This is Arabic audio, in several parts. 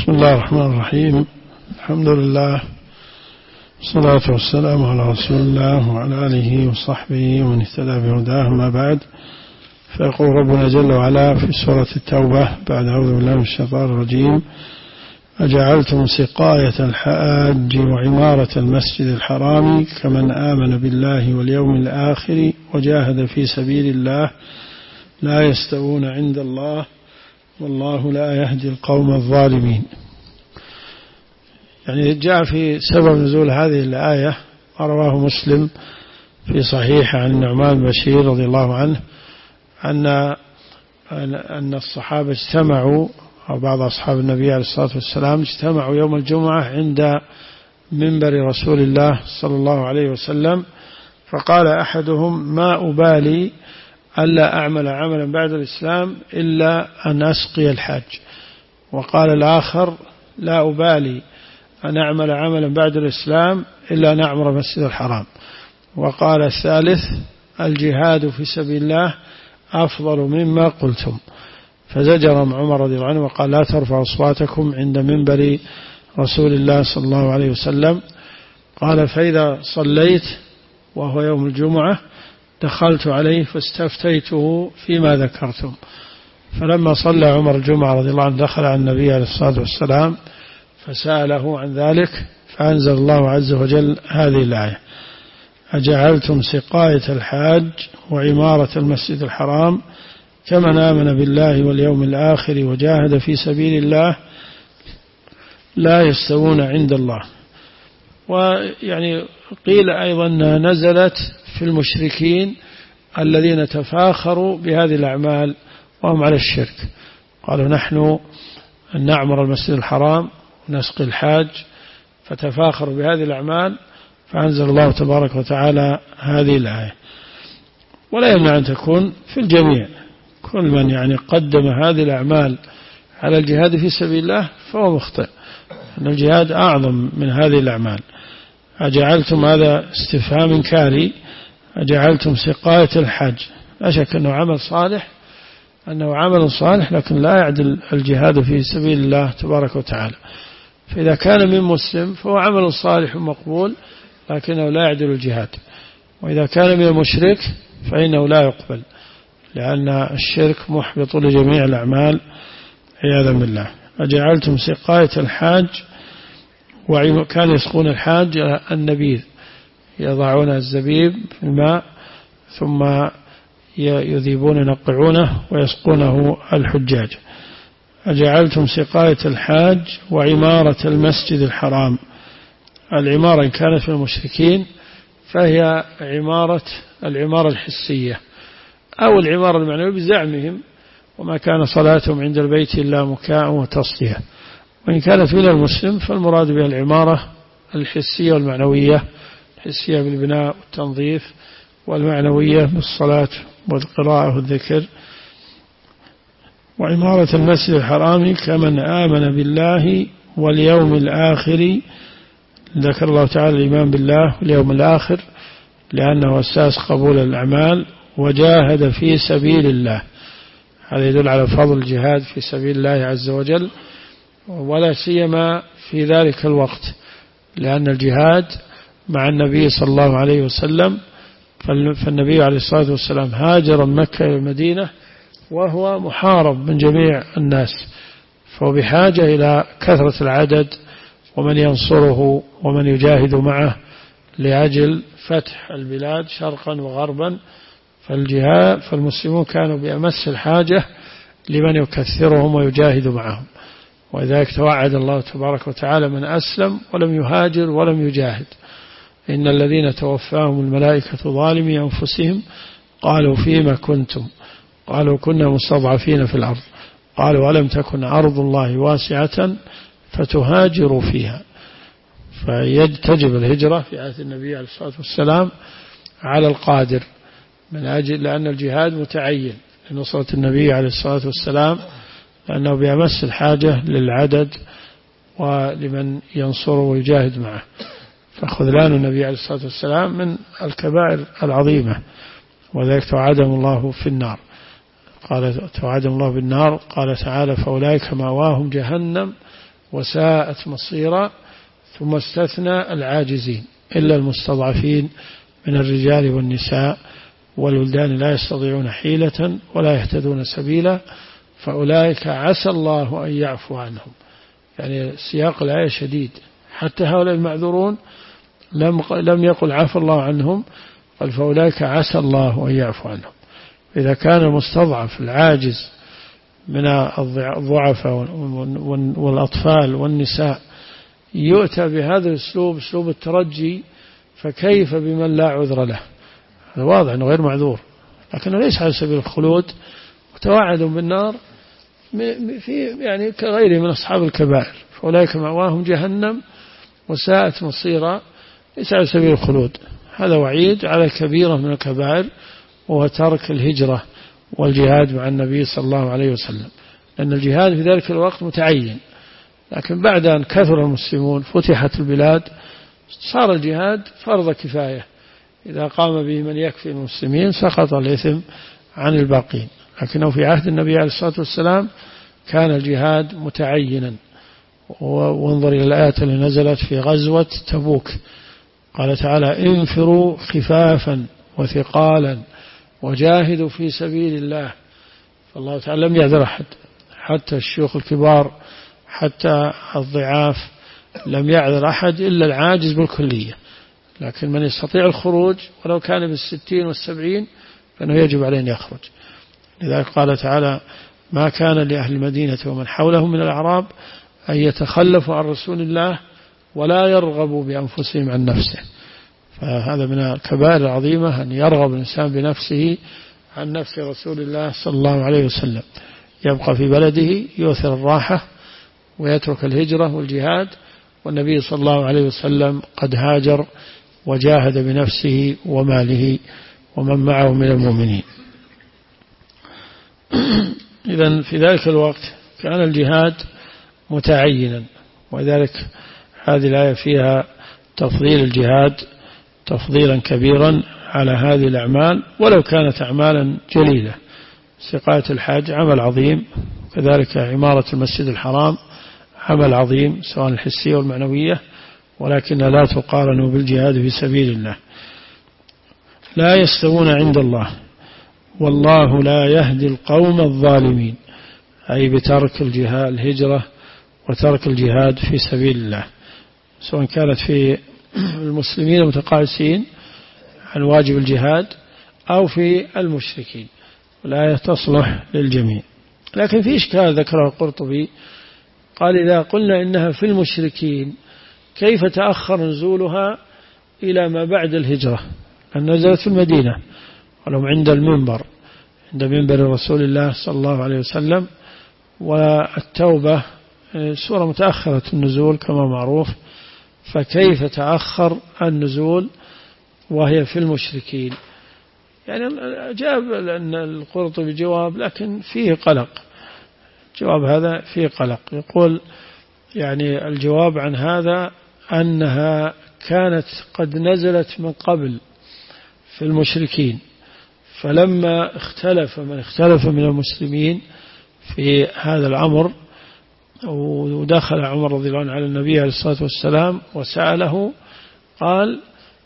بسم الله الرحمن الرحيم. الحمد لله والصلاة والسلام على رسول الله وعلى آله وصحبه ومن اهتدى بهداه. ما بعد، فيقول ربنا جل وعلا في سورة التوبة بعد أعوذ بالله من الشيطان الرجيم: أجعلتم سقاية الحاج وعمارة المسجد الحرام كمن آمن بالله واليوم الآخر وجاهد في سبيل الله لا يستوون عند الله والله لا يهدي القوم الظالمين. يعني جاء في سبب نزول هذه الآية رواه مسلم في صحيح عن النعمان بن بشير رضي الله عنه أن الصحابة اجتمعوا، أو بعض أصحاب النبي عليه الصلاة والسلام اجتمعوا يوم الجمعة عند منبر رسول الله صلى الله عليه وسلم، فقال أحدهم: ما أبالي ألا أعمل عملا بعد الإسلام إلا أن أسقي الحاج. وقال الآخر: لا أبالي أن أعمل عملا بعد الإسلام إلا أن أعمر المسجد الحرام. وقال الثالث: الجهاد في سبيل الله أفضل مما قلتم. فزجرهم عمر رضي الله عنه وقال: لا ترفعوا أصواتكم عند منبر رسول الله صلى الله عليه وسلم. قال: فإذا صليت وهو يوم الجمعة دخلت عليه فاستفتيته فيما ذكرتم. فلما صلى عمر الجمعة رضي الله عنه دخل على النبي عليه الصلاة والسلام فسأله عن ذلك، فأنزل الله عز وجل هذه الآية: أجعلتم سقاية الحاج وعمارة المسجد الحرام كمن آمن بالله واليوم الآخر وجاهد في سبيل الله لا يستوون عند الله. ويعني قيل أيضا نزلت في المشركين الذين تفاخروا بهذه الأعمال وهم على الشرك، قالوا: نحن نعمر المسجد الحرام ونسقي الحاج، فتفاخروا بهذه الأعمال، فأنزل الله تبارك وتعالى هذه الآية. ولا يمنع أن تكون في الجميع، كل من يعني قدم هذه الأعمال على الجهاد في سبيل الله فهو مخطئ، أن الجهاد أعظم من هذه الأعمال. أجعلتم، هذا استفهام إنكاري، أجعلتم سقاية الحاج، لا شك أنه عمل صالح، أنه عمل صالح، لكن لا يعدل الجهاد في سبيل الله تبارك وتعالى. فإذا كان من مسلم فهو عمل صالح مقبول، لكنه لا يعدل الجهاد. وإذا كان من المشرك فإنه لا يقبل، لأن الشرك محبط لجميع الأعمال عياذا بالله. أجعلتم سقاية الحاج، وكان يسقون الحاج النبيذ، يضعون الزبيب في الماء ثم يذيبون ينقعونه ويسقونه الحجاج. أجعلتم سقاية الحاج وعمارة المسجد الحرام. العمارة إن كانت في المشركين فهي العمارة الحسية أو العمارة المعنوية بزعمهم: وما كان صلاتهم عند البيت إلا مكاء وتصدية. وإن كانت من المسلم فالمراد بها العمارة الحسية والمعنوية، الحسية بالبناء والتنظيف، والمعنوية بالصلاة والقراءة والذكر. وعمارة المسجد الحرام كمن آمن بالله واليوم الآخر، ذكر الله تعالى الإيمان بالله واليوم الآخر لأنه أساس قبول الأعمال، وجاهد في سبيل الله. هذا يدل على فضل الجهاد في سبيل الله عز وجل، ولا سيما في ذلك الوقت، لأن الجهاد مع النبي صلى الله عليه وسلم، فالنبي عليه الصلاة والسلام هاجر من مكة إلى المدينة وهو محارب من جميع الناس، فهو بحاجة إلى كثرة العدد ومن ينصره ومن يجاهد معه لأجل فتح البلاد شرقا وغربا. فالمسلمون كانوا بأمس الحاجة لمن يكثرهم ويجاهد معهم، ولذلك توعد الله تبارك وتعالى من أسلم ولم يهاجر ولم يجاهد: إن الذين توفاهم الملائكة ظالمي أنفسهم قالوا فيما كنتم؟ قالوا كنا مستضعفين في الأرض. قالوا ألم تكن أرض الله واسعة فتهاجروا فيها. فيجب الهجرة في عهد النبي عليه الصلاة والسلام على القادر، من أجل لأن الجهاد متعين لنصرة النبي عليه الصلاة والسلام، لأنه بأمس الحاجة للعدد ولمن ينصره ويجاهد معه. فخذلان النبي عليه الصلاة والسلام من الكبائر العظيمة، وذلك توعدهم الله في النار. قال توعدهم الله بالنار، قال تعالى: فأولئك مأواهم جهنم وساءت مصيرا، ثم استثنى العاجزين إلا المستضعفين من الرجال والنساء والولدان لا يستطيعون حيلة ولا يهتدون سبيلا فأولئك عسى الله أن يعفو عنهم. يعني سياق الآية شديد، حتى هؤلاء المعذورون لم يقل عفى الله عنهم، قال فأولئك عسى الله أن يعفو عنهم. إذا كان المستضعف العاجز من الضعفاء والأطفال والنساء يؤتى بهذا الأسلوب، أسلوب الترجي، فكيف بمن لا عذر له؟ هذا واضح أنه غير معذور، لكنه ليس على سبيل الخلود وتوعد بالنار في يعني كغيره من أصحاب الكبائر، فأولئك مأواهم جهنم وساءت مصيرا، ليس على سبيل الخلود. هذا وعيد على كبيرة من الكبائر، وهو ترك الهجرة والجهاد مع النبي صلى الله عليه وسلم، لأن الجهاد في ذلك الوقت متعين، لكن بعد أن كثر المسلمون فتحت البلاد صار الجهاد فرض كفاية، إذا قام به من يكفي المسلمين سقط الإثم عن الباقين. لكنه في عهد النبي عليه الصلاة والسلام كان الجهاد متعينا. وانظر إلى الآية اللي نزلت في غزوة تبوك، قال تعالى انفروا خفافا وثقالا وجاهدوا في سبيل الله. فالله تعالى لم يعذر أحد، حتى الشيوخ الكبار حتى الضعاف لم يعذر أحد إلا العاجز بالكلية، لكن من يستطيع الخروج ولو كان بالستين والسبعين فإنه يجب عليه أن يخرج. لذلك قال تعالى ما كان لأهل المدينة ومن حولهم من الأعراب أن يتخلفوا عن رسول الله ولا يرغبوا بأنفسهم عن نفسه. فهذا من الكبائر العظيمة أن يرغب الإنسان بنفسه عن نفس رسول الله صلى الله عليه وسلم، يبقى في بلده يؤثر الراحة ويترك الهجرة والجهاد، والنبي صلى الله عليه وسلم قد هاجر وجاهد بنفسه وماله ومن معه من المؤمنين. إذن في ذلك الوقت كان الجهاد متعينا، وذلك هذه الآية فيها تفضيل الجهاد تفضيلا كبيرا على هذه الأعمال ولو كانت أعمالا جليلة. سقاية الحاج عمل عظيم، كذلك عمارة المسجد الحرام عمل عظيم سواء الحسية والمعنوية، ولكن لا تقارن بالجهاد في سبيل الله. لا يستوون عند الله والله لا يهدي القوم الظالمين، أي بترك الهجرة وترك الجهاد في سبيل الله، سواء كانت في المسلمين المتقاعسين عن واجب الجهاد أو في المشركين، والآية تصلح للجميع. لكن في إشكال ذكره القرطبي، قال إذا قلنا إنها في المشركين كيف تأخر نزولها إلى ما بعد الهجرة؟ أن نزلت في المدينة ولهم عند المنبر، عند منبر رسول الله صلى الله عليه وسلم، والتوبة سورة متأخرة النزول كما معروف، فكيف تأخر النزول وهي في المشركين؟ يعني جاب أن القرطبي جواب لكن فيه قلق، جواب هذا فيه قلق. يقول يعني الجواب عن هذا أنها كانت قد نزلت من قبل في المشركين، فلما اختلف من المسلمين في هذا الأمر ودخل عمر رضي الله عنه على النبي عليه الصلاة والسلام وسأله، قال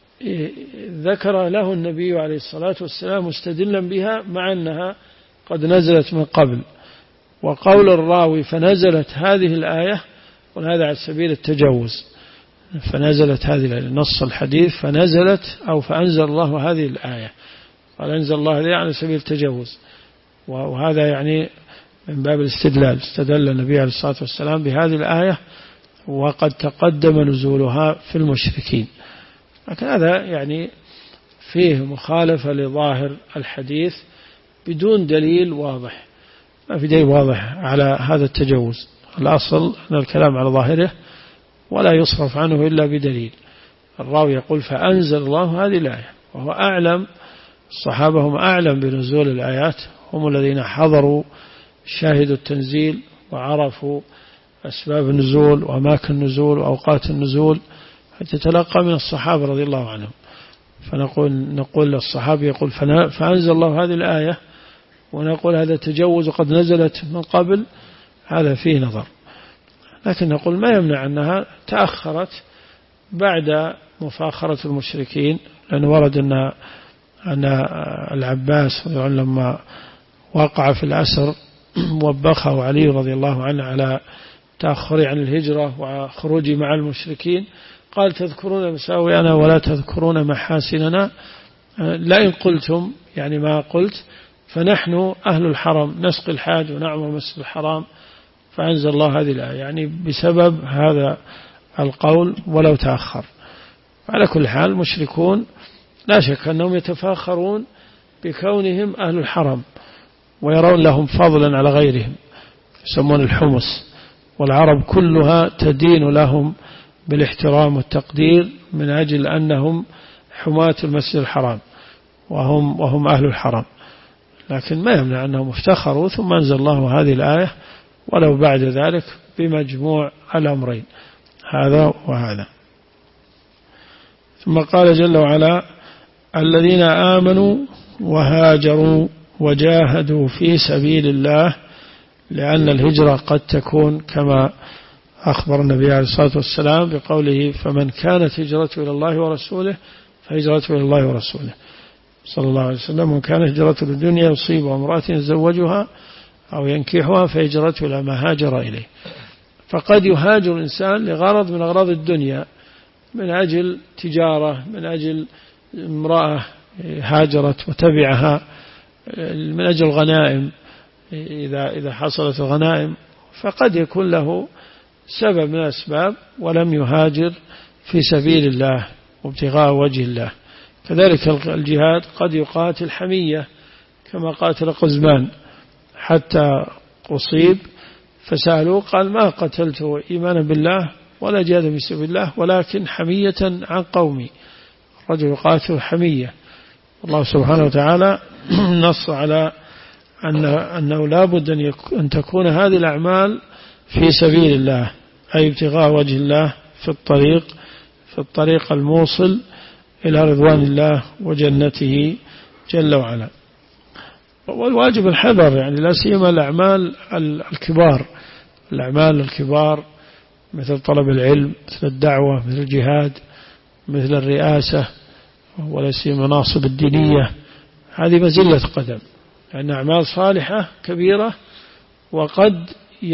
ذكر له النبي عليه الصلاة والسلام مستدلا بها مع أنها قد نزلت من قبل. وقول الراوي فنزلت هذه الآية، وهذا على سبيل التجوز، فنزلت هذه الآية، نص الحديث فنزلت أو فأنزل الله هذه الآية، قال أنزل الله هذه على سبيل التجوز، وهذا يعني من باب الاستدلال، استدل النبي عليه الصلاة والسلام بهذه الآية وقد تقدم نزولها في المشركين. لكن هذا يعني فيه مخالفة لظاهر الحديث بدون دليل واضح، ما في دليل واضح على هذا التجوز. الأصل أن الكلام على ظاهره ولا يصرف عنه إلا بدليل. الراوي يقول فأنزل الله هذه الآية، وهو أعلم، الصحابة هم أعلم بنزول الآيات، هم الذين حضروا شاهدوا التنزيل وعرفوا أسباب النزول وأماكن النزول وأوقات النزول، حتى تلقى من الصحابة رضي الله عنهم. فنقول للصحابي يقول فأنزل الله هذه الآية، ونقول هذا تجوز وقد نزلت من قبل، هذا فيه نظر. لكن نقول ما يمنع أنها تأخرت بعد مفاخرة المشركين، لأن ورد أن العباس لما وقع في الأسر وبخه علي رضي الله عنه على تأخري عن الهجرة وخروجي مع المشركين، قال تذكرون مساوئنا ولا تذكرون محاسننا، لئن قلتم يعني ما قلت فنحن أهل الحرم نسقي الحاج ونعمر مسجد الحرام، فأنزل الله هذه الآية يعني بسبب هذا القول ولو تأخر. على كل حال المشركون لا شك أنهم يتفاخرون بكونهم أهل الحرم ويرون لهم فضلا على غيرهم، يسمون الحمص، والعرب كلها تدين لهم بالاحترام والتقدير من أجل أنهم حماة المسجد الحرام وهم أهل الحرم. لكن ما يمنع أنهم افتخروا، ثم أنزل الله هذه الآية ولو بعد ذلك بمجموع الأمرين هذا وهذا. ثم قال جل وعلا الذين آمنوا وهاجروا وجاهدوا في سبيل الله، لأن الهجرة قد تكون كما أخبر النبي عليه الصلاة والسلام بقوله فمن كانت هجرته إلى الله ورسوله فهجرته إلى الله ورسوله صلى الله عليه وسلم، ومن كانت هجرته للدنيا يصيبها امرأة يتزوجها أو ينكحها فهجرته إلى ما هاجر إليه. فقد يهاجر الإنسان لغرض من أغراض الدنيا، من أجل تجارة، من أجل امرأة هاجرت وتبعها، من أجل غنائم إذا حصلت الغنائم، فقد يكون له سبب من الأسباب ولم يهاجر في سبيل الله وابتغاء وجه الله. كذلك الجهاد قد يقاتل حمية كما قاتل قزمان حتى أصيب فسألوه قال ما قتلت إيمانا بالله ولا جهاد في سبيل الله ولكن حمية عن قومي. رجل يقاتل حمية. الله سبحانه وتعالى نص على أنه لا بد أن تكون هذه الأعمال في سبيل الله، أي ابتغاء وجه الله في الطريق الموصل إلى رضوان الله وجنته جل وعلا. والواجب الحذر يعني لا سيما الأعمال الكبار مثل طلب العلم، مثل الدعوة، مثل الجهاد، مثل الرئاسة، ولا سيما مناصب الدينية، هذه مزلة قدم، لأن أعمال صالحة كبيرة وقد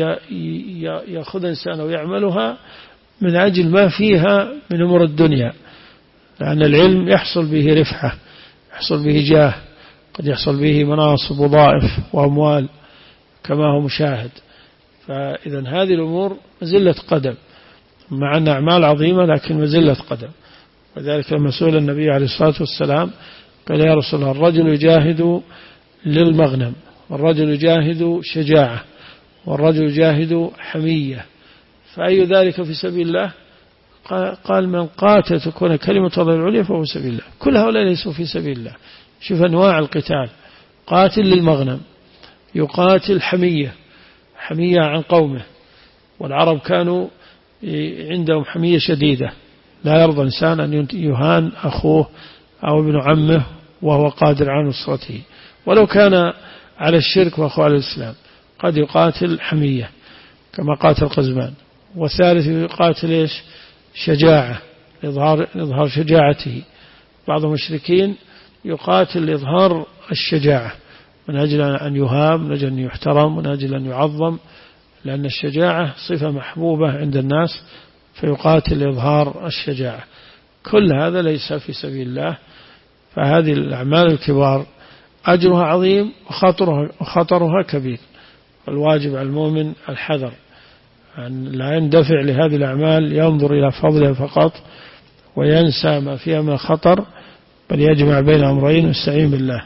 يأخذ إنسان ويعملها من أجل ما فيها من أمور الدنيا، لأن العلم يحصل به رفعة، يحصل به جاه، قد يحصل به مناصب وظائف وأموال كما هو مشاهد. فإذا هذه الأمور مزلة قدم، مع أن أعمال عظيمة لكن مزلة قدم. وذلك لما سئل النبي عليه الصلاة والسلام قال يا رسول الله الرجل يجاهد للمغنم، والرجل يجاهد شجاعة، والرجل يجاهد حمية، فأي ذلك في سبيل الله؟ قال من قاتل تكون كلمة الله العليا فهو سبيل الله. كل هؤلاء ليسوا في سبيل الله. شوف أنواع القتال، قاتل للمغنم، يقاتل حمية عن قومه، والعرب كانوا عندهم حمية شديدة، لا يرضى الإنسان أن يهان أخوه أو ابن عمه وهو قادر على نصرته ولو كان على الشرك وأخوه على الإسلام. قد يقاتل حمية كما قاتل قزمان. والثالث يقاتل شجاعة، إظهار شجاعته. بعض المشركين يقاتل لإظهار الشجاعة من أجل أن يهاب، من أجل أن يحترم، من أجل أن يعظم، لأن الشجاعة صفة محبوبة عند الناس، فيقاتل لإظهار الشجاعة. كل هذا ليس في سبيل الله. فهذه الأعمال الكبار أجرها عظيم وخطرها كبير، والواجب على المؤمن الحذر أن لا يندفع لهذه الأعمال ينظر إلى فضلها فقط وينسى ما فيها من خطر، بل يجمع بين أمرين واستعين بالله.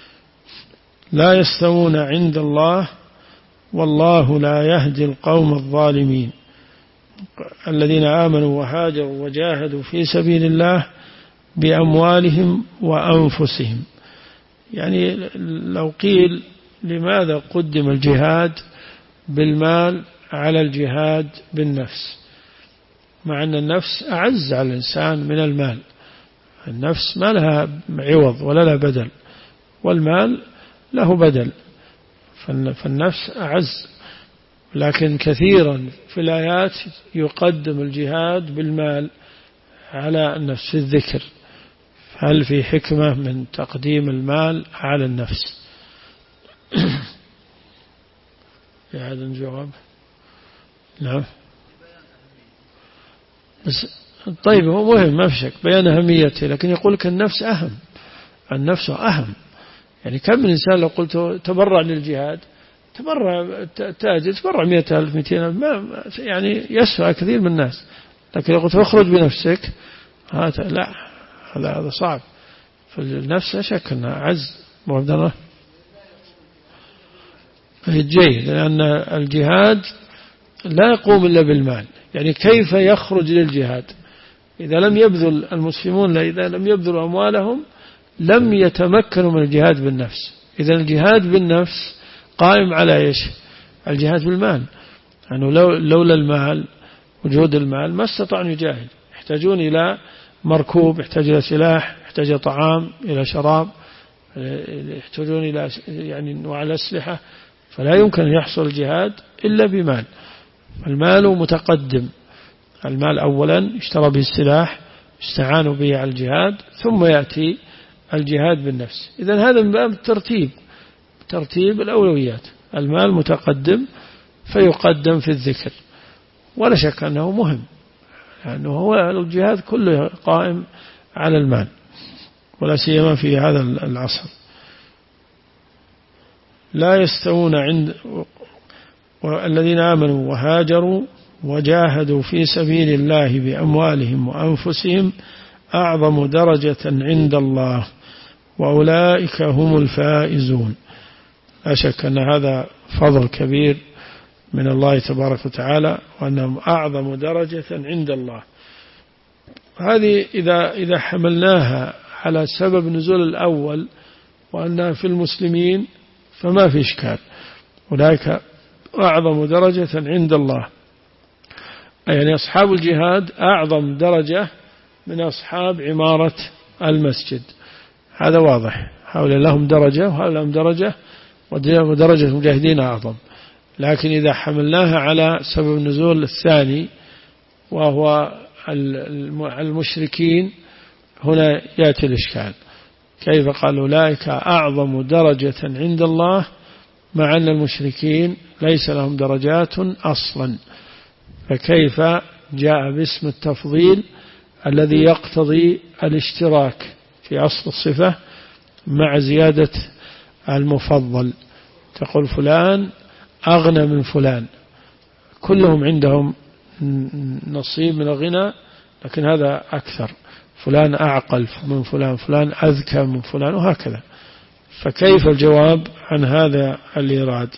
لا يستوون عند الله والله لا يهدي القوم الظالمين. الذين آمنوا وهاجروا وجاهدوا في سبيل الله بأموالهم وأنفسهم. يعني لو قيل لماذا قدم الجهاد بالمال على الجهاد بالنفس، مع أن النفس أعز على الإنسان من المال. النفس ما لها عوض ولا لها بدل، والمال له بدل، فالنفس أعز. لكن كثيرا في الآيات يقدم الجهاد بالمال على النفس في الذكر. هل في حكمة من تقديم المال على النفس؟ في هذا الجواب نعم. بس طيب هو مهم ما في شك بيان أهميته، لكن يقول لك النفس أهم، النفس أهم. يعني كم من إنسان لو قلت تبرع للجهاد، تبرع تاجر تبرع 100,000 200,000 ما يعني يسوى كثير من الناس، لكن لو قلت اخرج بنفسك لا، هذا صعب. فالنفس لا شك أنها عز مقدرة جيد، لأن الجهاد لا يقوم إلا بالمال. يعني كيف يخرج للجهاد إذا لم يبذل المسلمون، إذا لم يبذلوا أموالهم لم يتمكنوا من الجهاد بالنفس. إذا الجهاد بالنفس قائم على إيش؟ الجهاد بالمال. يعني لولا المال، وجود المال ما استطاعوا أن يجاهد. يحتاجون إلى مركوب، يحتاج إلى سلاح، يحتاج إلى طعام، إلى شراب، يحتاجون إلى يعني أنواع الأسلحة. فلا يمكن أن يحصل الجهاد إلا بمال. المال متقدم، المال أولا يشترى به السلاح، يستعان به على الجهاد، ثم يأتي الجهاد بالنفس. إذن هذا من باب ترتيب الأولويات. المال متقدم فيقدم في الذكر، ولا شك أنه مهم، لأنه هو الجهاد كله قائم على المال، ولا سيما في هذا العصر. لا يستوون عند الذين آمنوا وهاجروا وجاهدوا في سبيل الله بأموالهم وأنفسهم أعظم درجة عند الله وأولئك هم الفائزون. لا شك أن هذا فضل كبير من الله تبارك وتعالى، وأنهم أعظم درجة عند الله. هذه إذا حملناها على سبب نزول الأول وأنها في المسلمين فما في إشكال. أولئك أعظم درجة عند الله، يعني أصحاب الجهاد أعظم درجة من أصحاب عمارة المسجد. هذا واضح، هؤلاء لهم درجة وهؤلاء لهم درجة، ودرجة المجاهدين أعظم. لكن إذا حملناها على سبب النزول الثاني وهو المشركين، هنا يأتي الإشكال. كيف قال أولئك أعظم درجة عند الله مع أن المشركين ليس لهم درجات أصلا؟ فكيف جاء باسم التفضيل الذي يقتضي الاشتراك في أصل الصفة مع زيادة المفضل؟ تقول فلان أغنى من فلان، كلهم عندهم نصيب من الغنى، لكن هذا أكثر. فلان أعقل من فلان، فلان أذكى من فلان، وهكذا. فكيف الجواب عن هذا الإيراد؟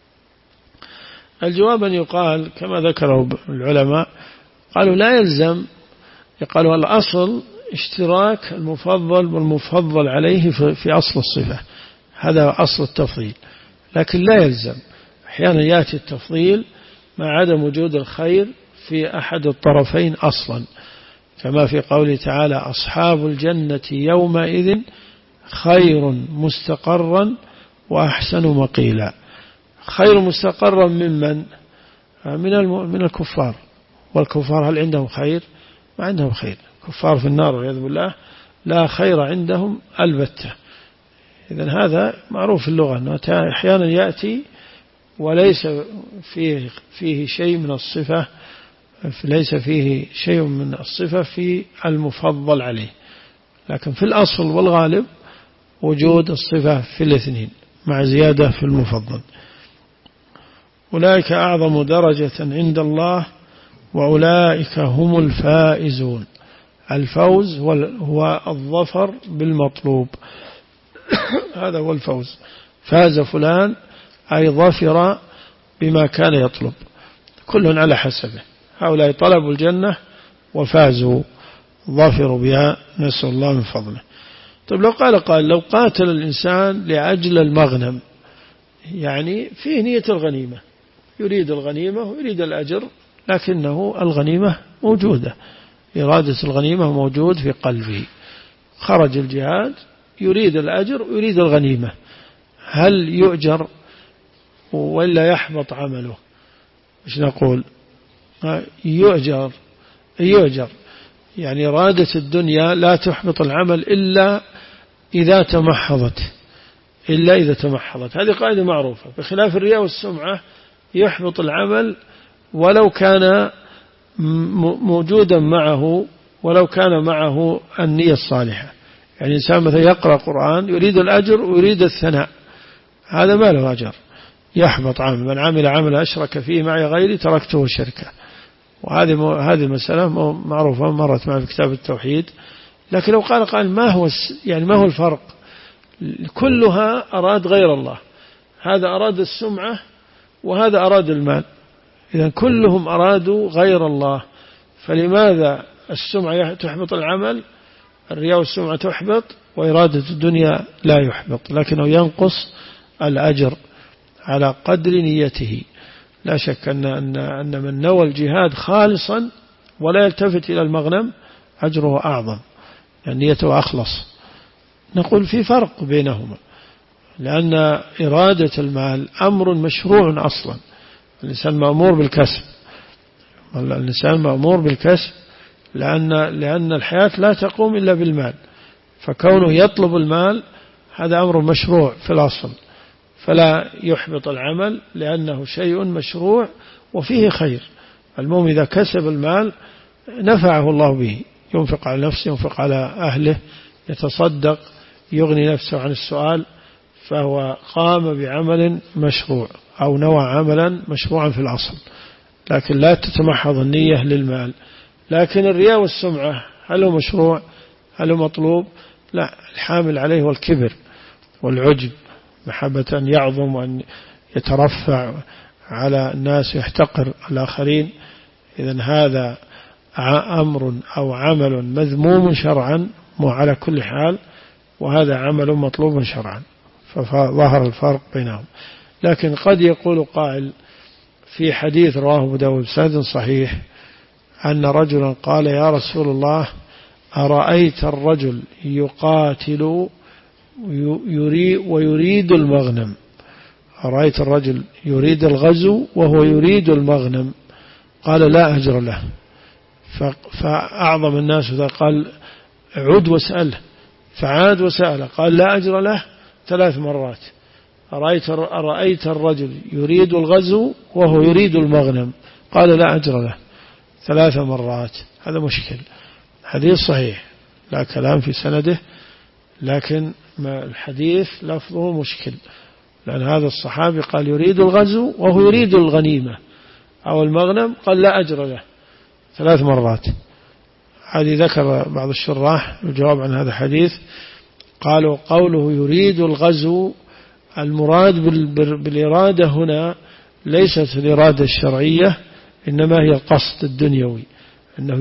الجواب أن يقال كما ذكره العلماء، قالوا لا يلزم، قالوا الأصل اشتراك المفضل والمفضل عليه في أصل الصفة، هذا أصل التفضيل. لكن لا يلزم، أحيانا يأتي التفضيل مع عدم وجود الخير في أحد الطرفين أصلا، كما في قوله تعالى أصحاب الجنة يومئذ خير مستقرا وأحسن مقيلا. خير مستقرا ممن؟ من الكفار. والكفار هل عندهم خير؟ ما عندهم خير، كفار في النار والعياذ بالله، لا خير عندهم البتة. إذن هذا معروف في اللغة أنه أحيانا يأتي وليس فيه شيء من الصفة، ليس فيه شيء من الصفة في المفضل عليه، لكن في الأصل والغالب وجود الصفة في الاثنين مع زيادة في المفضل. أولئك أعظم درجة عند الله وأولئك هم الفائزون. الفوز هو الظفر بالمطلوب، هذا هو الفوز. فاز فلان أي ظفر بما كان يطلب، كل على حسبه. هؤلاء طلبوا الجنة وفازوا، ظفروا بها، نسأل الله من فضله. طيب لو قاتل الإنسان لأجل المغنم، يعني فيه نية الغنيمة، يريد الغنيمة ويريد الأجر، لكنه الغنيمة موجودة، إرادة الغنيمة موجود في قلبه، خرج الجهاد يريد الأجر ويريد الغنيمة، هل يؤجر ولا يحبط عمله؟ مش نقول يؤجر. يعني إرادة الدنيا لا تحبط العمل إلا إذا تمحضت. هذه قاعدة معروفة. بخلاف الرياء والسمعة يحبط العمل ولو كان موجودا معه، ولو كان معه النية الصالحة. يعني إنسان مثلا يقرأ قرآن يريد الأجر ويريد الثناء، هذا ما له أجر، يحبط عمل. من عمل عمل أشرك فيه معي غيري تركته شركه. وهذه المسألة معروفة، مرت معنا في كتاب التوحيد. لكن لو قال ما هو الفرق؟ كلها أراد غير الله، هذا أراد السمعة وهذا أراد المال، إذا كلهم أرادوا غير الله، فلماذا السمعة تحبط العمل، الرياء والسمعة تحبط، وإرادة الدنيا لا يحبط، لكنه ينقص الأجر على قدر نيته. لا شك أن من نوى الجهاد خالصا ولا يلتفت إلى المغنم أجره أعظم، يعني نيته أخلص. نقول في فرق بينهما، لأن إرادة المال أمر مشروع أصلا. الإنسان مأمور بالكسب، لأن الحياة لا تقوم إلا بالمال، فكونه يطلب المال هذا أمر مشروع في الأصل، فلا يحبط العمل لأنه شيء مشروع وفيه خير. المؤمن إذا كسب المال نفعه الله به، ينفق على نفسه، ينفق على أهله، يتصدق، يغني نفسه عن السؤال، فهو قام بعمل مشروع أو نوى عملا مشروعا في الأصل، لكن لا تتمحض النية للمال. لكن الرياء والسمعة هل هو مشروع؟ هل هو مطلوب؟ لا، الحامل عليه والكبر والعجب، محبة أن يعظم وأن يترفع على الناس ويحتقر الآخرين. إذن هذا أمر أو عمل مذموم شرعا على كل حال، وهذا عمل مطلوب شرعا، فظهر الفرق بينهم. لكن قد يقول قائل في حديث رواه أبو داود بسند صحيح أن رجلا قال يا رسول الله أرأيت الرجل يقاتل ويريد المغنم، أرأيت الرجل يريد الغزو وهو يريد المغنم، قال لا أجر له. فأعظم الناس قال عد واسأله، فعاد وسأله قال لا أجر له 3 مرات. أرأيت الرجل يريد الغزو وهو يريد المغنم، قال لا أجر له 3 مرات. هذا مشكل، حديث صحيح لا كلام في سنده، لكن الحديث لفظه مشكل، لأن هذا الصحابي قال يريد الغزو وهو يريد الغنيمة أو المغنم، قال لا أجر له 3 مرات. هذه ذكر بعض الشراح الجواب عن هذا الحديث، قالوا قوله يريد الغزو المراد بالإرادة هنا ليست الإرادة الشرعية، إنما هي القصد الدنيوي، أنه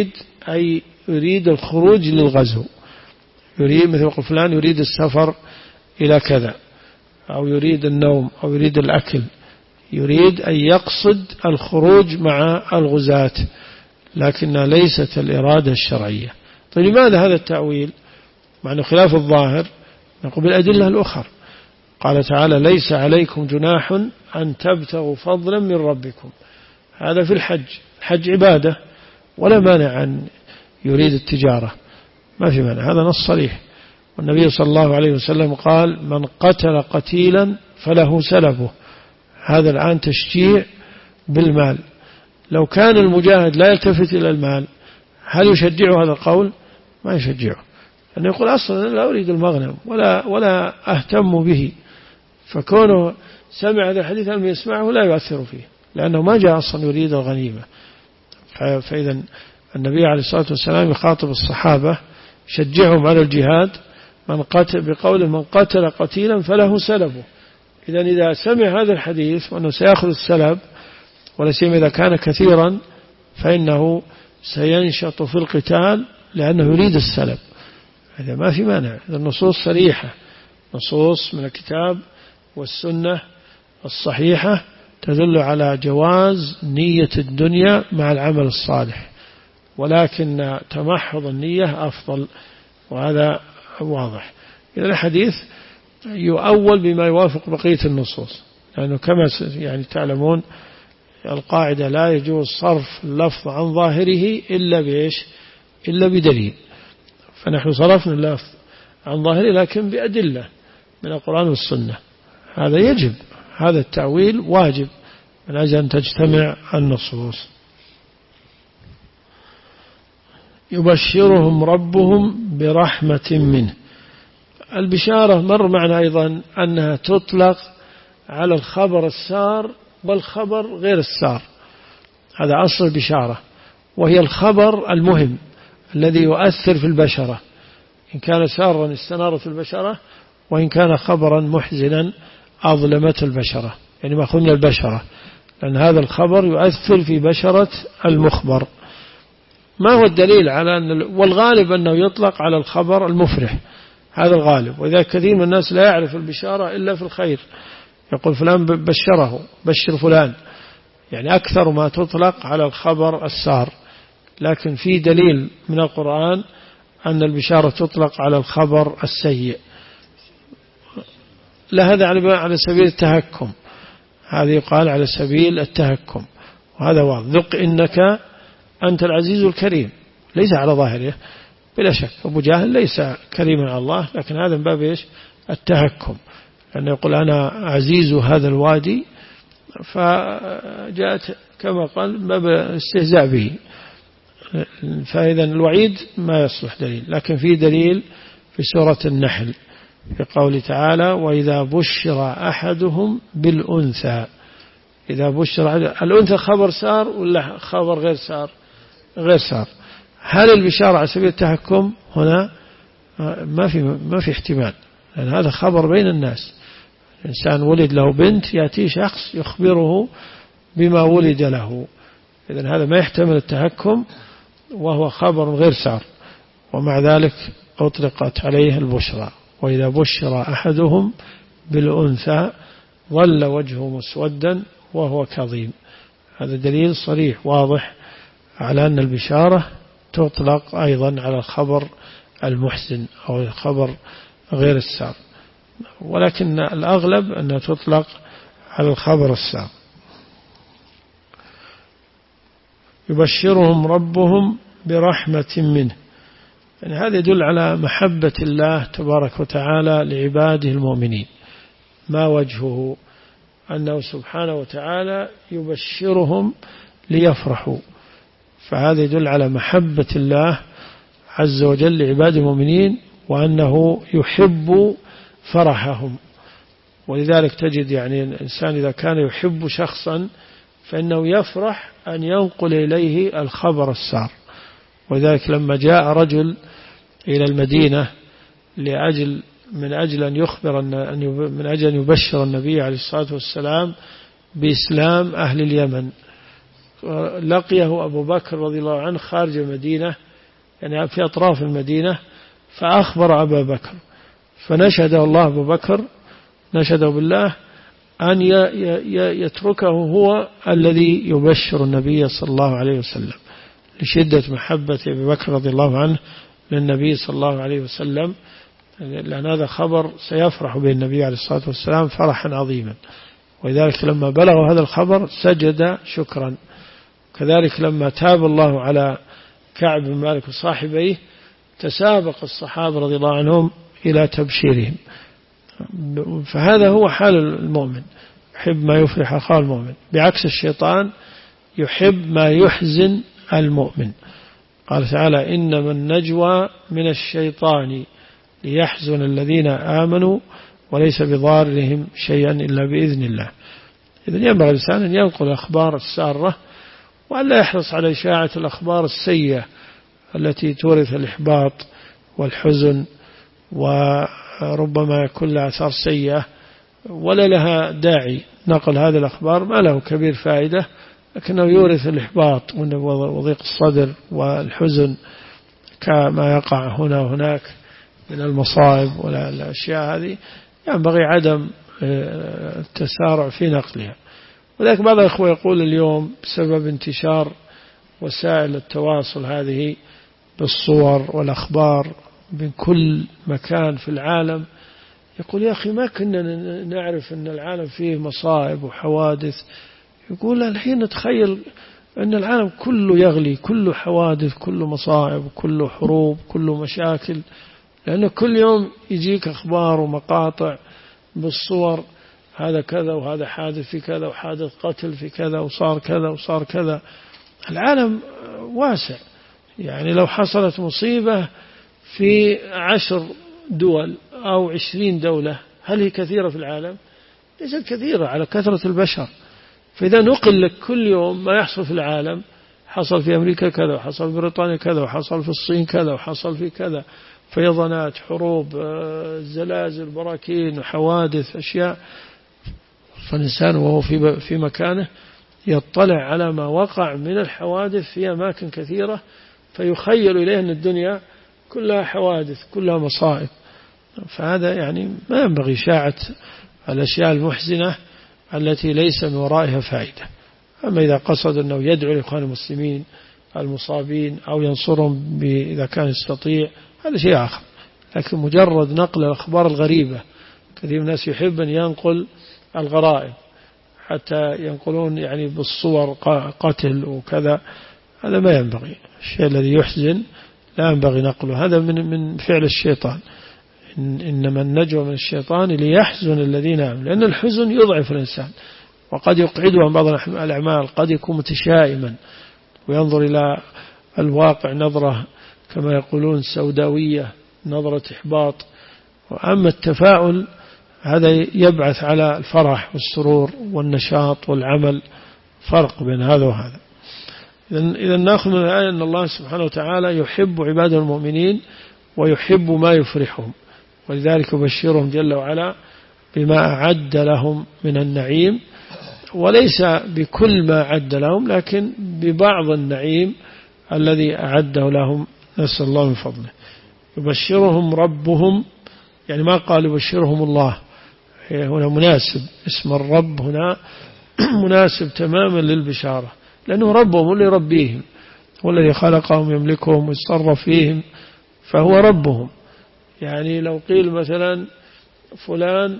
يريد الخروج للغزو، يريد مثل يقول فلان يريد السفر إلى كذا، أو يريد النوم، أو يريد الأكل، يريد أن يقصد الخروج مع الغزاة، لكنها ليست الإرادة الشرعية. طيب لماذا هذا التأويل مع أنه خلاف الظاهر؟ نقول بالأدلة الأخرى، قال تعالى ليس عليكم جناح أن تبتغوا فضلا من ربكم، هذا في الحج عبادة، ولا مانع أن يريد التجارة، ما في مانع، هذا نص صريح. والنبي صلى الله عليه وسلم قال من قتل قتيلا فله سلبه، هذا الآن تشجيع بالمال. لو كان المجاهد لا يلتفت إلى المال هل يشجعه هذا القول؟ ما يشجعه، لأنه يقول أصلا لا أريد المغنم ولا أهتم به، فكونه سمع هذا الحديث لم يسمعه لا يؤثر فيه، لأنه ما جاء أصلا يريد الغنيمة. فإذا النبي عليه الصلاة والسلام يخاطب الصحابة شجعهم على الجهاد بقول من قتل قتيلا فله سلبه. إذا سمع هذا الحديث وأنه سيأخذ السلب، ولا سيما إذا كان كثيرا، فإنه سينشط في القتال لأنه يريد السلب، هذا ما في مانع. النصوص صريحة، نصوص من الكتاب والسنة الصحيحة تدل على جواز نية الدنيا مع العمل الصالح، ولكن تمحض النية أفضل، وهذا واضح. إذا الحديث يؤول بما يوافق بقية النصوص، لأنه كما يعني تعلمون القاعدة لا يجوز صرف اللفظ عن ظاهره إلا بإيش؟ إلا بدليل. فنحن صرفنا اللفظ عن ظاهره لكن بأدلة من القرآن والسنة، هذا يجب، هذا التأويل واجب من أجل أن تجتمع النصوص. يبشرهم ربهم برحمة منه. البشارة مر معنا أيضا أنها تطلق على الخبر السار والخبر غير السار، هذا أصل البشارة، وهي الخبر المهم الذي يؤثر في البشرة، إن كان سارا استنارت البشرة، وإن كان خبرا محزنا أظلمت البشرة، يعني مأخوذ من البشرة، لأن هذا الخبر يؤثر في بشرة المخبر. ما هو الدليل على أن والغالب أنه يطلق على الخبر المفرح، هذا الغالب، وإذا كثير من الناس لا يعرف البشارة إلا في الخير، يقول فلان بشره، بشر فلان، يعني أكثر ما تطلق على الخبر السار، لكن في دليل من القرآن أن البشارة تطلق على الخبر السيء. لا، هذا على سبيل التهكم، هذا يقال على سبيل التهكم، وهذا واضح. ذق إنك أنت العزيز الكريم، ليس على ظاهره بلا شك، أبو جهل ليس كريما على الله، لكن هذا من باب إيش؟ التهكم، لأنه يقول أنا عزيز هذا الوادي، فجاءت كما قال باب استهزاء به، فإذا الوعيد ما يصلح دليل، لكن في دليل في سورة النحل في قول تعالى وإذا بشر أحدهم بالأنثى. إذا بشر الأنثى خبر سار ولا خبر غير سار؟ غير سار. هل البشارة على سبيل التحكم؟ هنا ما في احتمال، لأن هذا خبر بين الناس، إنسان ولد له بنت يأتي شخص يخبره بما ولد له، إذن هذا ما يحتمل التحكم، وهو خبر غير سار، ومع ذلك أطلقت عليه البشرى. وإذا بشر أحدهم بالأنثى ظل وجهه مسودا وهو كظيم. هذا دليل صريح واضح على أن البشارة تطلق أيضا على الخبر المحسن أو الخبر غير السار، ولكن الأغلب أنها تطلق على الخبر السار. يبشرهم ربهم برحمة منه، يعني هذا يدل على محبة الله تبارك وتعالى لعباده المؤمنين. ما وجهه؟ أنه سبحانه وتعالى يبشرهم ليفرحوا، فهذا يدل على محبة الله عز وجل لعباده المؤمنين، وأنه يحب فرحهم. ولذلك تجد يعني الإنسان إذا كان يحب شخصا فإنه يفرح أن ينقل إليه الخبر السار. ولذلك لما جاء رجل إلى المدينة من أجل أن يخبر من أجل أن يبشر النبي عليه الصلاة والسلام بإسلام أهل اليمن، لقيه أبو بكر رضي الله عنه خارج المدينة، يعني في أطراف المدينة، فأخبر أبا بكر، فنشهده الله أبو بكر، نشهده بالله أن يتركه هو الذي يبشر النبي صلى الله عليه وسلم، لشدة محبة أبي بكر رضي الله عنه للنبي صلى الله عليه وسلم، لأن هذا خبر سيفرح به النبي عليه الصلاة والسلام فرحا عظيما. ولذلك لما بلغوا هذا الخبر سجد شكرا. كذلك لما تاب الله على كعب بن مالك وصاحبيه تسابق الصحابة رضي الله عنهم إلى تبشيرهم. فهذا هو حال المؤمن، يحب ما يفرح أخاه المؤمن، بعكس الشيطان يحب ما يحزن المؤمن. قال تعالى إنما النجوى من الشيطان ليحزن الذين آمنوا وليس بضارهم شيئا إلا بإذن الله. إذن ينبغي الإنسان أن ينقل الأخبار السارة، وأن لا يحرص على إشاعة الأخبار السيئة التي تورث الإحباط والحزن، وربما يكون لها آثار سيئة ولا لها داعي. نقل هذه الأخبار ما له كبير فائدة، لكنه يورث الإحباط وضيق الصدر والحزن كما يقع هنا وهناك من المصائب والأشياء هذه، ينبغي عدم التسارع في نقلها. ولكن بعض الأخوة يقول اليوم بسبب انتشار وسائل التواصل هذه بالصور والأخبار من كل مكان في العالم، يقول يا أخي ما كنا نعرف أن العالم فيه مصائب وحوادث يقول الحين نتخيل أن العالم كله يغلي، كله حوادث، كله مصائب، كله حروب، كله مشاكل، لأن كل يوم يجيك أخبار ومقاطع بالصور، هذا كذا وهذا حادث في كذا وحادث قتل في كذا وصار كذا وصار كذا. العالم واسع، يعني لو حصلت مصيبة في 10 دول أو 20 دولة هل هي كثيرة في العالم؟ ليست كثيرة على كثرة البشر. فإذا نقل لك كل يوم ما يحصل في العالم، حصل في أمريكا كذا وحصل في بريطانيا كذا وحصل في الصين كذا وحصل في كذا، فيضانات، حروب، زلازل، براكين وحوادث، أشياء، فالإنسان وهو في مكانه يطلع على ما وقع من الحوادث في أماكن كثيرة، فيخيل إليه أن الدنيا كلها حوادث، كلها مصائب. فهذا يعني ما ينبغي إشاعة الأشياء المحزنة التي ليس من ورائها فائدة. أما إذا قصد أنه يدعو لإخوان المسلمين المصابين أو ينصرهم إذا كان يستطيع، هذا شيء آخر. لكن مجرد نقل الأخبار الغريبة، كثير من الناس يحب أن ينقل الغرائب، حتى ينقلون يعني بالصور قتل وكذا، هذا ما ينبغي. الشيء الذي يحزن لا ينبغي نقله، هذا من فعل الشيطان. إنما النجوى من الشيطان ليحزن الذين آمنوا، لأن الحزن يضعف الإنسان وقد يقعده عن بعض الأعمال، قد يكون متشائما وينظر إلى الواقع نظرة كما يقولون سوداوية، نظرة إحباط. وأما التفاؤل هذا يبعث على الفرح والسرور والنشاط والعمل، فرق بين هذا وهذا. إذا نأخذ من الآية أن الله سبحانه وتعالى يحب عباده المؤمنين ويحب ما يفرحهم، ولذلك يبشرهم جل وعلا بما أعد لهم من النعيم، وليس بكل ما أعد لهم، لكن ببعض النعيم الذي أعده لهم، نسأل الله من فضله. يبشرهم ربهم، يعني ما قال يبشرهم الله، هنا مناسب، اسم الرب هنا مناسب تماما للبشارة، لأنه ربهم اللي يربيهم، والذي خلقهم يملكهم ويتصرف فيهم، فهو ربهم. يعني لو قيل مثلا فلان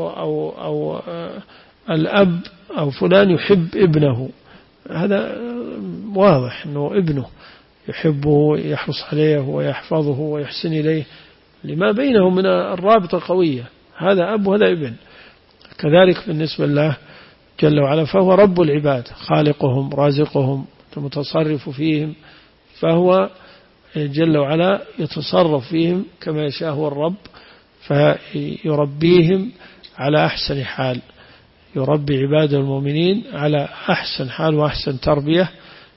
أو الأب أو فلان يحب ابنه، هذا واضح أنه ابنه يحبه، يحرص عليه ويحفظه ويحسن إليه، لما بينهم من الرابطة قوية، هذا أب وهذا ابن. كذلك بالنسبة له جل وعلا، فهو رب العباد، خالقهم رازقهم متصرف فيهم، فهو جل وعلا يتصرف فيهم كما يشاء، هو الرب، فيربيهم على أحسن حال، يربي عباده المؤمنين على أحسن حال وأحسن تربية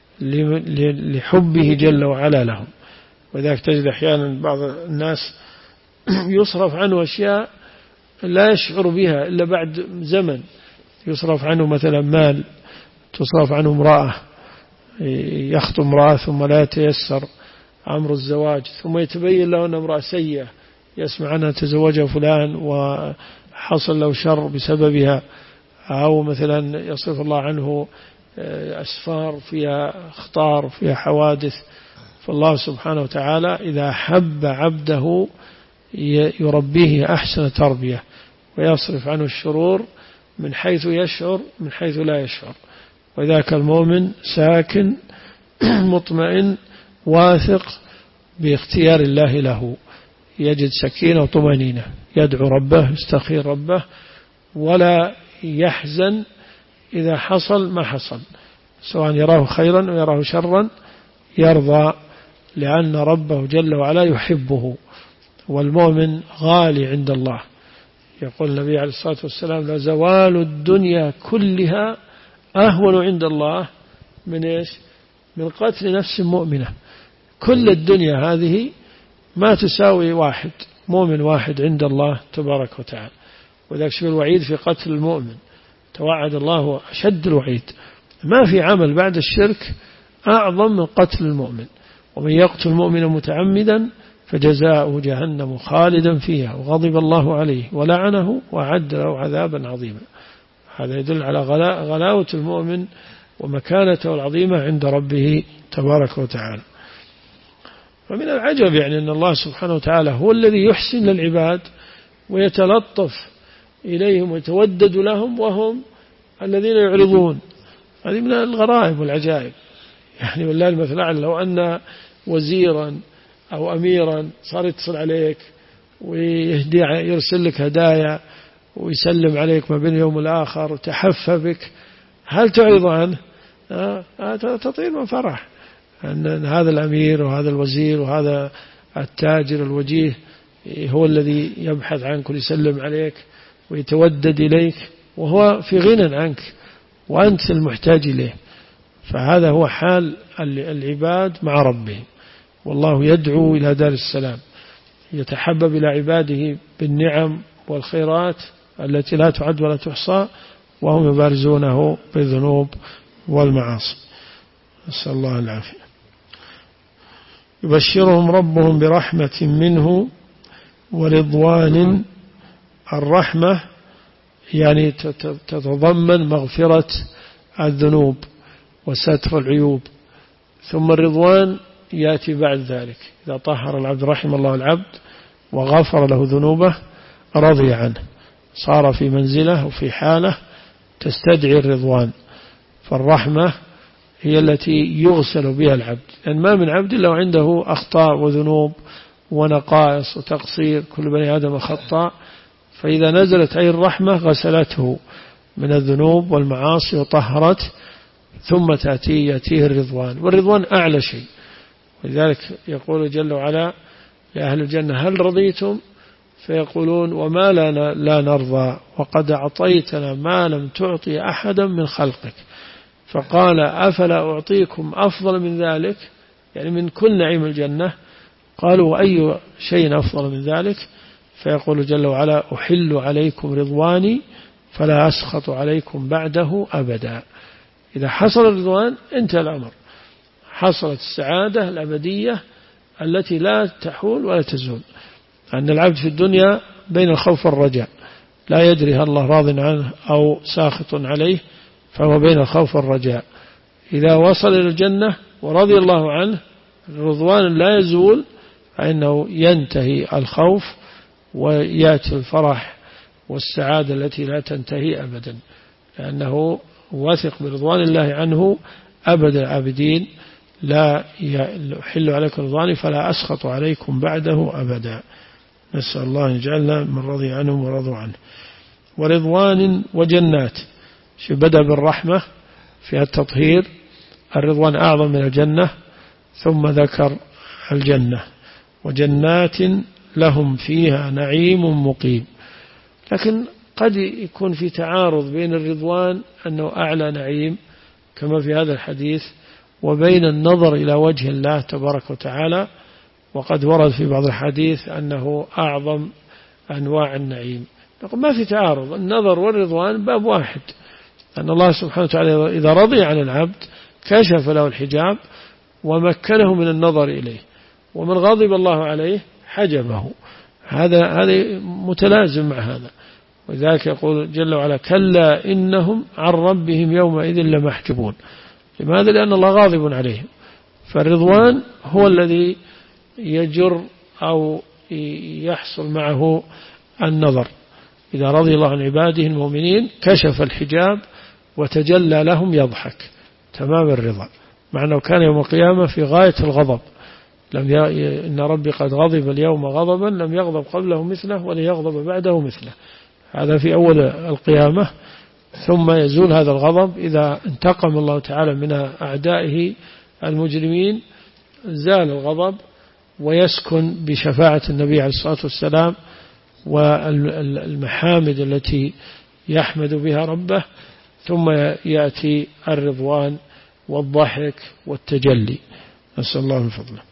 لحبه جل وعلا لهم. وذلك تجد أحيانا بعض الناس يصرف عنه أشياء لا يشعر بها إلا بعد زمن، يصرف عنه مثلا مال، تصرف عنه امرأة، يخطب امرأة ثم لا يتيسر أمر الزواج، ثم يتبين له أن امرأة سيئة، يسمع عنها تزوجها فلان وحصل له شر بسببها، أو مثلا يصرف الله عنه أسفار فيها أخطار فيها حوادث. فالله سبحانه وتعالى إذا حب عبده يربيه أحسن تربية، ويصرف عنه الشرور من حيث يشعر من حيث لا يشعر. وذاك المؤمن ساكن مطمئن واثق باختيار الله له، يجد سكينة وطمأنينة، يدعو ربه، يستخير ربه، ولا يحزن إذا حصل ما حصل، سواء يراه خيرا أو يراه شرا، يرضى لأن ربه جل وعلا يحبه. والمؤمن غالي عند الله، يقول النبي عليه الصلاة والسلام: لزوال الدنيا كلها أهون عند الله من إيش؟ من قتل نفس مؤمنة. كل الدنيا هذه ما تساوي واحد مؤمن واحد عند الله تبارك وتعالى. وذلك شوف الوعيد في قتل المؤمن، توعد الله أشد الوعيد، ما في عمل بعد الشرك أعظم من قتل المؤمن. ومن يقتل المؤمن متعمدا فجزاؤه جهنم خالدا فيها وغضب الله عليه ولعنه وأعد له عذابا عظيما. هذا يدل على غلاوة المؤمن ومكانته العظيمة عند ربه تبارك وتعالى. فمن العجب يعني أن الله سبحانه وتعالى هو الذي يحسن للعباد ويتلطف إليهم ويتودد لهم، وهم الذين يعرضون هذه من الغرائب والعجائب. يعني والله المثل الأعلى، لو أن وزيرا أو أميرا صار يتصل عليك ويرسل لك هدايا ويسلم عليك ما بين يوم والآخر وتحفى بك، هل تعرض عنه؟ تطير من فرح أن هذا الأمير وهذا الوزير وهذا التاجر الوجيه هو الذي يبحث عنك ويسلم عليك ويتودد إليك وهو في غنى عنك وأنت المحتاج إليه. فهذا هو حال العباد مع ربهم، والله يدعو إلى دار السلام، يتحبب إلى عباده بالنعم والخيرات التي لا تعد ولا تحصى، وهم يبارزونه بالذنوب والمعاصي. نسأل الله العافية. يبشرهم ربهم برحمة منه ورضوان. الرحمة يعني تتضمن مغفرة الذنوب وستر العيوب، ثم الرضوان يأتي بعد ذلك. إذا طهر العبد رحم الله العبد وغفر له ذنوبه رضي عنه، صار في منزله وفي حالة تستدعي الرضوان. فالرحمة هي التي يغسل بها العبد، لأن ما من عبد إلا وعنده أخطاء وذنوب ونقائص وتقصير، كل بني آدم خطاء. فإذا نزلت عين الرحمة غسلته من الذنوب والمعاصي وطهرت، ثم يأتيه الرضوان، والرضوان أعلى شيء. ولذلك يقول جل وعلا لأهل الجنة هل رضيتم؟ فيقولون وما لنا لا نرضى وقد أعطيتنا ما لم تعطي أحدا من خلقك. فقال أفلا أعطيكم أفضل من ذلك، يعني من كل نعيم الجنة. قالوا وأي شيء أفضل من ذلك؟ فيقول جل وعلا أحل عليكم رضواني فلا أسخط عليكم بعده أبدا. إذا حصل الرضوان انتهى الأمر، حصلت السعادة الأبدية التي لا تحول ولا تزول. أن العبد في الدنيا بين الخوف والرجاء، لا يدري هل الله راض عنه أو ساخط عليه، فهو بين الخوف والرجاء. إذا وصل إلى الجنة ورضي الله عنه الرضوان لا يزول، فإنه ينتهي الخوف ويأتي الفرح والسعادة التي لا تنتهي أبدا، لأنه واثق برضوان الله عنه أبد العابدين. لا يحل عليكم رضواني فلا أسخط عليكم بعده أبدا. نسأل الله أن يجعلنا من رضي عنهم ورضوا عنه. ورضوان وجنات. بدأ بالرحمة فيها التطهير، الرضوان أعظم من الجنة، ثم ذكر الجنة. وجنات لهم فيها نعيم مقيم. لكن قد يكون في تعارض بين الرضوان أنه أعلى نعيم كما في هذا الحديث، وبين النظر إلى وجه الله تبارك وتعالى. وقد ورد في بعض الحديث أنه أعظم أنواع النعيم. نقول ما في تعارض، النظر والرضوان باب واحد، أن الله سبحانه وتعالى إذا رضي عن العبد كشف له الحجاب ومكنه من النظر إليه، ومن غضب الله عليه حجبه. هذا متلازم مع هذا. ولذلك يقول جل وعلا كلا إنهم عن ربهم يومئذ لمحجوبون. لماذا؟ لأن الله غاضب عليهم. فالرضوان هو الذي يجر أو يحصل معه النظر. إذا رضي الله عن عباده المؤمنين كشف الحجاب وتجلى لهم يضحك تمام الرضا، مع أنه كان يوم القيامة في غاية الغضب. إن ربي قد غضب اليوم غضبا لم يغضب قبله مثله ولن يغضب بعده مثله. هذا في أول القيامة. ثم يزول هذا الغضب إذا انتقم الله تعالى من أعدائه المجرمين، زال الغضب ويسكن بشفاعة النبي عليه الصلاة والسلام والمحامد التي يحمد بها ربه. ثم يأتي الرضوان والضحك والتجلي. نسأل الله من فضله.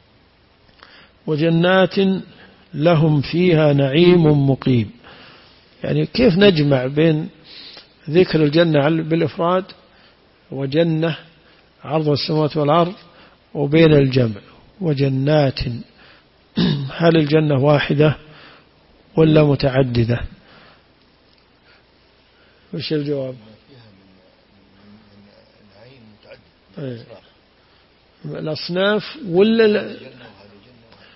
وجنات لهم فيها نعيم مقيم. يعني كيف نجمع بين ذكر الجنة بالإفراد وجنة عرض السماوات والأرض وبين الجمع وجنات؟ هل الجنة واحدة ولا متعددة؟ وش الجواب؟ الأصناف ولا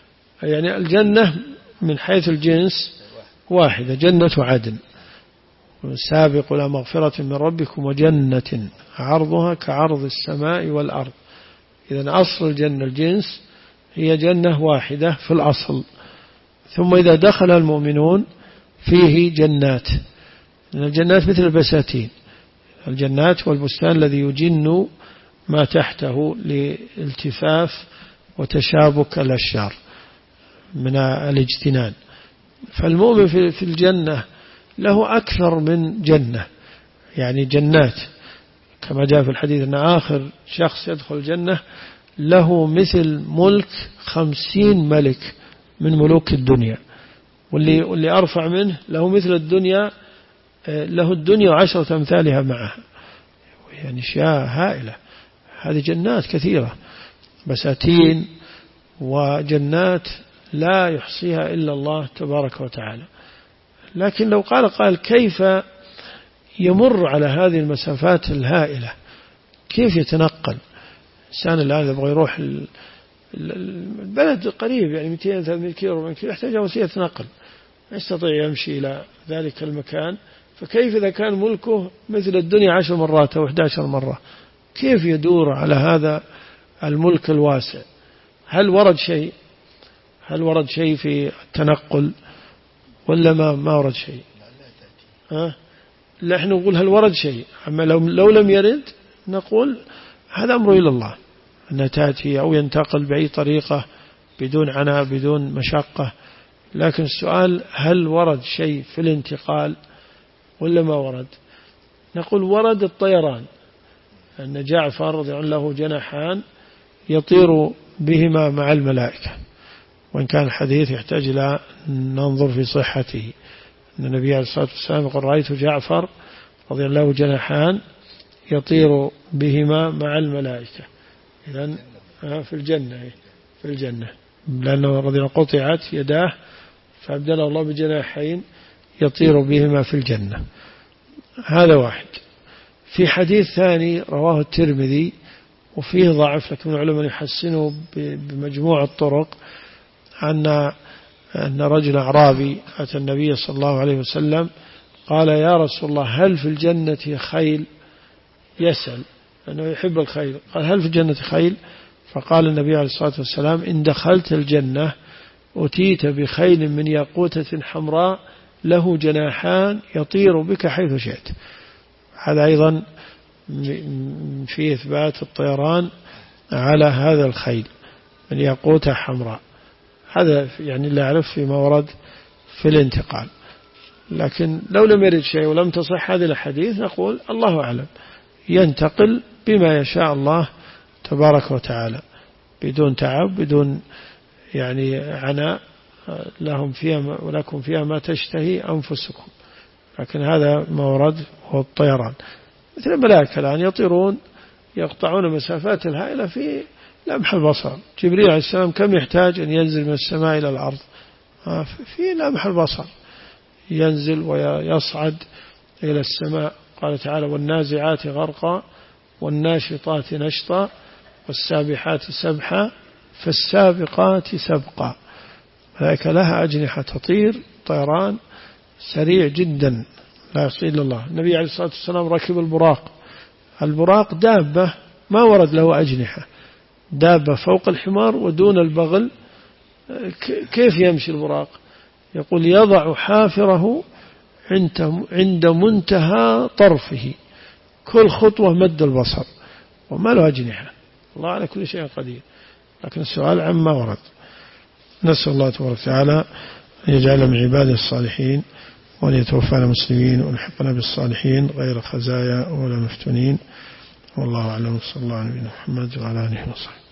يعني الجنة من حيث الجنس واحدة، جنة عدن، سابقوا إلى مغفرة من ربكم وجنة عرضها كعرض السماء والأرض. إذن أصل الجنة الجنس هي جنة واحدة في الأصل، ثم إذا دخل المؤمنون فيه جنات. الجنات مثل البساتين، الجنات والبستان الذي يجن ما تحته لالتفاف وتشابك الأشجار من الاجتنان. فالمؤمن في الجنة له أكثر من جنة، يعني جنات، كما جاء في الحديث أن آخر شخص يدخل الجنة له مثل ملك 50 ملك من ملوك الدنيا، واللي أرفع منه له مثل الدنيا، له الدنيا 10 أمثالها معها، يعني أشياء هائلة. هذه جنات كثيرة، بساتين وجنات لا يحصيها إلا الله تبارك وتعالى. لكن لو قال كيف يمر على هذه المسافات الهائلة، كيف يتنقل إنسان الآن يبغى يروح البلد قريب، يعني 200-300 كيلو يحتاج وسيلة نقل، ما يستطيع يمشي إلى ذلك المكان، فكيف إذا كان ملكه مثل الدنيا 10 مرات أو 11 مرة، كيف يدور على هذا الملك الواسع؟ هل ورد شيء في التنقل ولا ما ورد شيء؟ لا، احنا نقول هل ورد شيء، أما لو لم يرد نقول هذا أمر إلى الله أن تأتي أو ينتقل بأي طريقة بدون عناء بدون مشقة. لكن السؤال هل ورد شيء في الانتقال ولا ما ورد؟ نقول ورد الطيران، أن جعفر رضي الله عنه له جناحان يطير بهما مع الملائكة، وإن كان الحديث يحتاج إلى ننظر في صحته، أن النبي عليه الصلاة والسلام يقول رأيت جعفر رضي الله عنه جناحان يطير بهما مع الملائكة. إذن في الجنة لأنه رضي الله قطعت يداه فأبدله الله بجناحين يطير بهما في الجنة. هذا واحد. في حديث ثاني رواه الترمذي وفيه ضعف، لكن العلماء يحسنه بمجموع الطرق، أن رجل أعرابي أتى النبي صلى الله عليه وسلم قال يا رسول الله هل في الجنة خيل؟ يسأل أنه يحب الخيل، قال هل في الجنة خيل؟ فقال النبي عليه الصلاة والسلام إن دخلت الجنة أتيت بخيل من ياقوتة حمراء له جناحان يطير بك حيث شئت. هذا أيضا في إثبات الطيران على هذا الخيل من ياقوتة حمراء. هذا يعني لا أعرف فيما ورد في الانتقال. لكن لو لم يرد شيء ولم تصح هذه الحديث نقول الله أعلم، ينتقل بما يشاء الله تبارك وتعالى بدون تعب بدون يعني عناء، لهم فيها ولكم فيها ما تشتهي أنفسكم. لكن هذا ما ورد هو الطيران. مثل الملائكة الآن يطيرون يقطعون مسافات الهائلة في لمح البصر. جبريل عليه السلام كم يحتاج أن ينزل من السماء إلى الأرض؟ في لمح البصر ينزل ويصعد إلى السماء. قال تعالى والنازعات غرقا والناشطات نشطا والسابحات سبحا فالسابقات سبقا. ملائكة لها أجنحة تطير طيران سريع جدا لا يصل إلا الله. النبي عليه الصلاة والسلام ركب البراق دابة ما ورد له أجنحة، دابة فوق الحمار ودون البغل. كيف يمشي البراق؟ يقول يضع حافره عند منتهى طرفه، كل خطوة مد البصر وما له أجنحة. الله على كل شيء قدير. لكن السؤال عما ورد. نسأل الله تبارك وتعالى أن يجعل من عباده الصالحين وأن يتوفانا مسلمين ونحقنا بالصالحين غير خزايا ولا مفتونين. والله أعلم. صلى الله عليه وسلم محمد وعلى آله وصحبه.